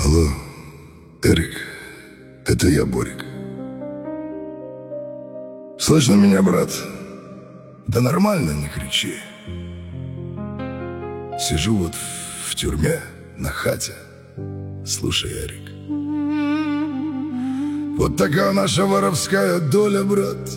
Алло, Эрик, это я, Борик. Слышно меня, брат? Да нормально, не кричи. Сижу вот в тюрьме, на хате. Слушай, Эрик, вот такая наша воровская доля, брат.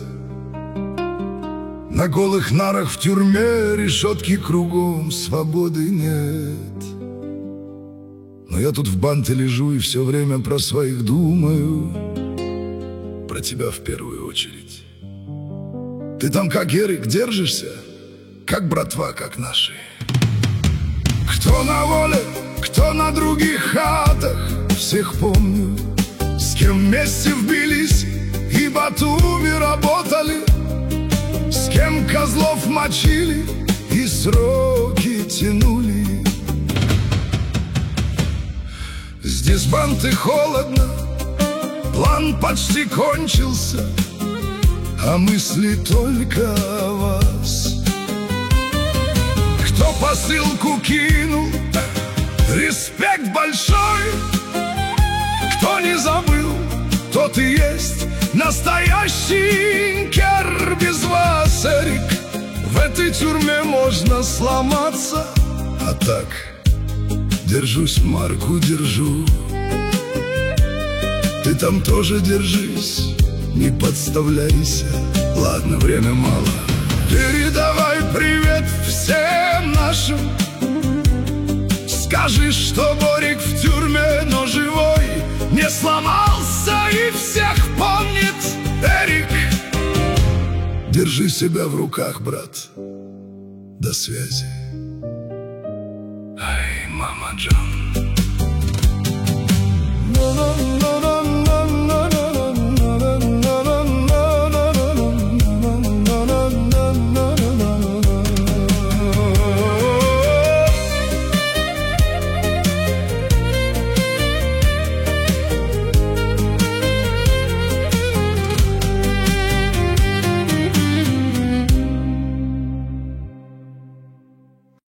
На голых нарах в тюрьме решетки кругом, свободы нет. Но я тут в банте лежу и все время про своих думаю. Про тебя в первую очередь. Ты там как, Эрик, держишься? Как братва, как наши? Кто на воле, кто на других хатах, всех помню. С кем вместе вбились и Батуми работали, с кем козлов мочили и сроки тянули. Здесь банты холодно, план почти кончился, а мысли только о вас. Кто посылку кинул, респект большой. Кто не забыл, тот и есть настоящий инкер. Без вас, Эрик, в этой тюрьме можно сломаться. А так, держусь, марку держу. Ты там тоже держись, не подставляйся. Ладно, время мало. Передавай привет всем нашим. Скажи, что Борик в тюрьме, но живой, не сломался и всех помнит. Эрик, держи себя в руках, брат. До связи. Ай, мама Джон.